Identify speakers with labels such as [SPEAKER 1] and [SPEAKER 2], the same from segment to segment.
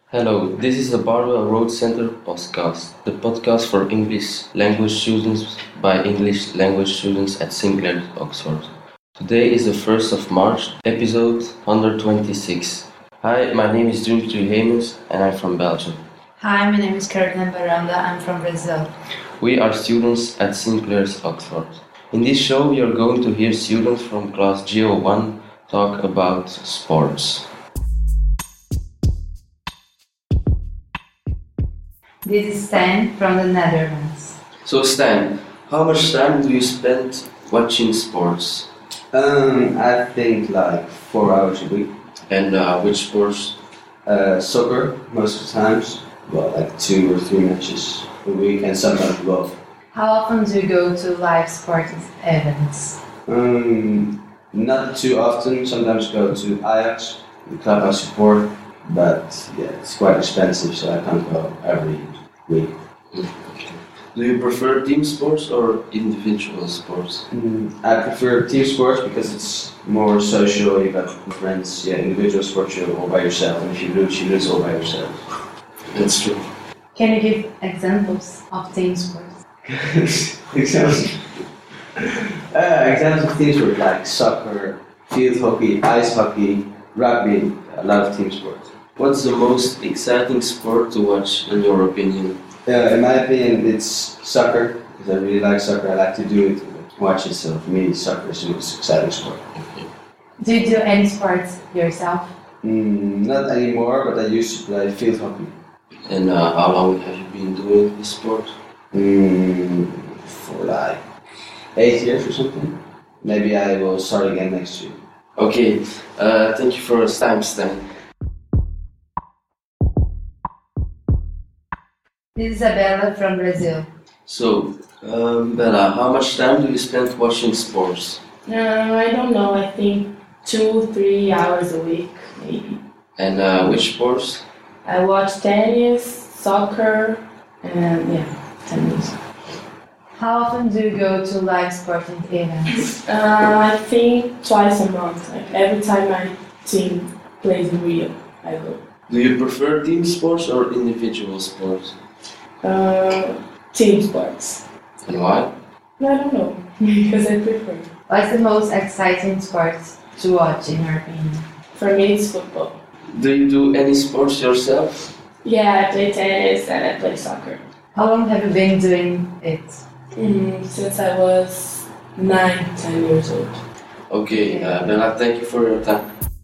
[SPEAKER 1] Hello, this is the Barwell Road Center podcast, the podcast for English language students by English language students at Sinclair, Oxford. Today is the 1st of March, episode 126. Hi, my name is Dimitri Hemus and I'm from Belgium.
[SPEAKER 2] Hi, my name is Carolina Baranda. I'm from Brazil.
[SPEAKER 1] We are students at Sinclair's Oxford. In this show, we are going to hear students from class GO1 talk about sports.
[SPEAKER 2] This is Stan from the Netherlands.
[SPEAKER 1] So Stan, how much time do you spend watching sports?
[SPEAKER 3] I think like 4 hours a week.
[SPEAKER 1] And which sports?
[SPEAKER 3] Soccer most of the times. Well, like 2 or 3 matches a week, and sometimes both.
[SPEAKER 2] How often do you go to live sports events?
[SPEAKER 3] Not too often. Sometimes go to Ajax, the club I support, but yeah, it's quite expensive, so I can't go every week.
[SPEAKER 1] Do you prefer team sports or individual sports?
[SPEAKER 3] I prefer team sports because it's more social. You got friends. Yeah, individual sports you're all by yourself, and if you lose all by yourself.
[SPEAKER 1] That's true.
[SPEAKER 2] Can you give examples of team sports?
[SPEAKER 3] Examples of team sports like soccer, field hockey, ice hockey, rugby, a lot of team sports.
[SPEAKER 1] What's the most exciting sport to watch in your opinion?
[SPEAKER 3] In my opinion, it's soccer, because I really like soccer. I like to do it, watch it, so for me, soccer is the most exciting sport.
[SPEAKER 2] Do you do any sports yourself?
[SPEAKER 3] Not anymore, but I used to play field hockey.
[SPEAKER 1] And how long have you been doing this sport?
[SPEAKER 3] For like 8 years or something. Maybe I will start again next year.
[SPEAKER 1] Okay, thank you for your time, Stan.
[SPEAKER 2] This is Isabella from Brazil.
[SPEAKER 1] So, Bella, how much time do you spend watching sports?
[SPEAKER 4] I don't know, I think 2-3 hours a week, maybe.
[SPEAKER 1] And which sports?
[SPEAKER 4] I watch tennis, soccer, and tennis.
[SPEAKER 2] How often do you go to live sporting events?
[SPEAKER 4] I think twice a month. Like every time my team plays in Rio, I go.
[SPEAKER 1] Do you prefer team sports or individual sports?
[SPEAKER 4] Team sports.
[SPEAKER 1] And why?
[SPEAKER 4] I don't know, because I prefer.
[SPEAKER 2] What's the most exciting sport to watch in your opinion?
[SPEAKER 4] For me, it's football.
[SPEAKER 1] Do you do any sports yourself?
[SPEAKER 4] Yeah, I play tennis and I play soccer.
[SPEAKER 2] How long have you been doing it?
[SPEAKER 4] Since I was 9-10 years old.
[SPEAKER 1] Okay, Bella, thank you for your time.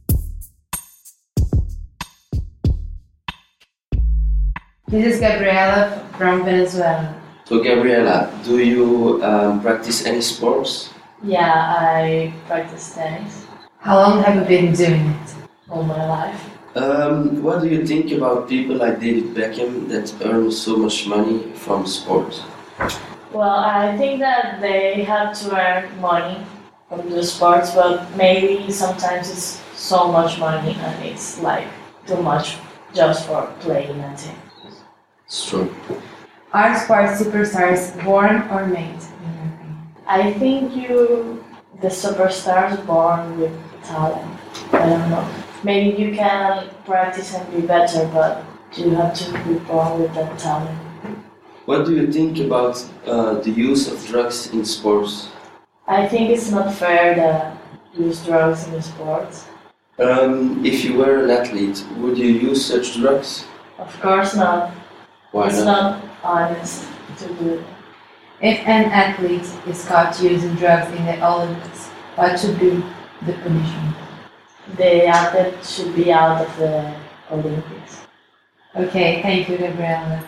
[SPEAKER 2] This is Gabriela from Venezuela.
[SPEAKER 1] So, Gabriela, do you practice any sports?
[SPEAKER 4] Yeah, I practice tennis
[SPEAKER 2] How long have you been doing it?
[SPEAKER 4] all my life.
[SPEAKER 1] What do you think about people like David Beckham that earn so much money from sport?
[SPEAKER 5] Well, I think that they have to earn money from the sports, but maybe sometimes it's so much money and it's like too much just for playing a team.
[SPEAKER 1] It's true.
[SPEAKER 2] Are sports superstars born or made, in your opinion?
[SPEAKER 5] I think the superstars born with talent. I don't know. Maybe you can practice and be better, but you have to be born with that talent.
[SPEAKER 1] What do you think about the use of drugs in sports?
[SPEAKER 5] I think it's not fair that use drugs in the sports.
[SPEAKER 1] If you were an athlete, would you use such drugs?
[SPEAKER 5] Of course not.
[SPEAKER 1] Why
[SPEAKER 5] It's
[SPEAKER 1] not?
[SPEAKER 5] not honest to do it.
[SPEAKER 2] If an athlete is caught using drugs in the Olympics, what should be the punishment?
[SPEAKER 5] The athlete should be out of the Olympics.
[SPEAKER 2] Okay, thank you, Gabriela.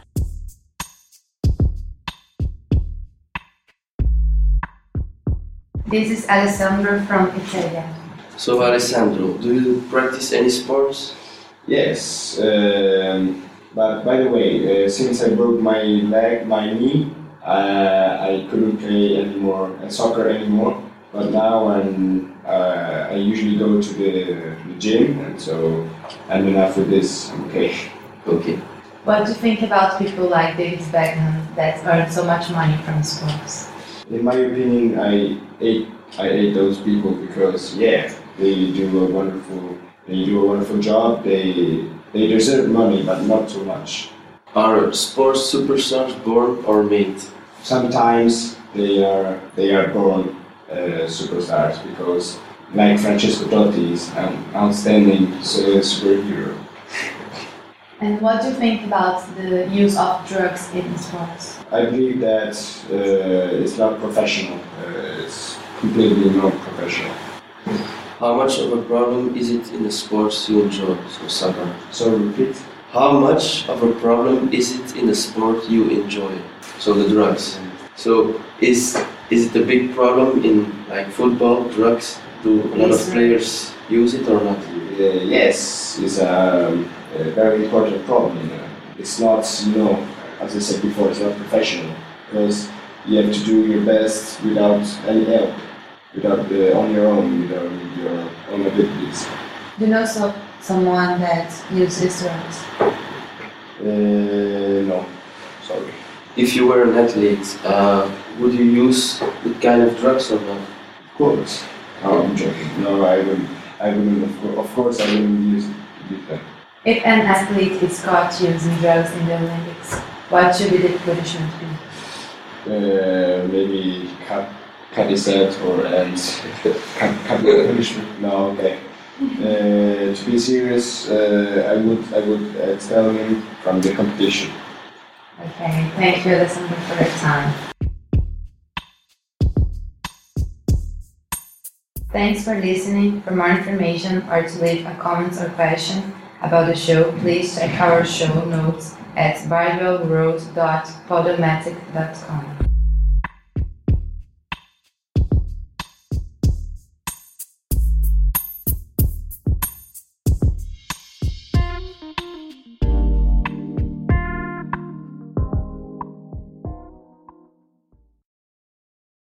[SPEAKER 2] This is Alessandro from Italy.
[SPEAKER 1] So, Alessandro, do you practice any sports?
[SPEAKER 6] Yes, but by the way, since I broke my knee, I couldn't play anymore soccer anymore. But now I usually go to the gym, and so I'm enough with this. I'm okay.
[SPEAKER 1] Okay.
[SPEAKER 2] What do you think about people like David Beckham that earn so much money from sports?
[SPEAKER 6] In my opinion, I hate those people because they do a wonderful job. They They deserve money, but not too much.
[SPEAKER 1] Are sports superstars born or made?
[SPEAKER 6] Sometimes they are born superstars because, like Francesco Totti is an outstanding superhero.
[SPEAKER 2] And what do you think about the use of drugs in sports?
[SPEAKER 6] I believe that it's not professional. It's completely not professional.
[SPEAKER 1] How much of a problem is it in the sports you enjoy, so soccer?
[SPEAKER 6] So repeat.
[SPEAKER 1] How much of a problem is it in the sport you enjoy, so the drugs? So is it a big problem in like football, drugs? Do a lot of players use it or not?
[SPEAKER 6] Yes, it's a very important problem. It's not, as I said before, it's not professional because you have to do your best without any help, on your own, without your own abilities.
[SPEAKER 2] Do you know someone that uses drugs?
[SPEAKER 6] No, sorry.
[SPEAKER 1] If you were an athlete, would you use that kind of drugs or not?
[SPEAKER 6] Of course. No, I'm joking. No, I wouldn't. Of course, I wouldn't use it.
[SPEAKER 2] If an athlete is caught using drugs in the Olympics, what should be the punishment be?
[SPEAKER 6] Maybe cut his head or and cut the punishment. No, okay. To be serious, I would tell him from the competition.
[SPEAKER 2] Okay, thank you, Alessandro, for your time. Thanks for listening. For more information or to leave a comment or question about the show, please check our show notes at bardwellroad.podomatic.com.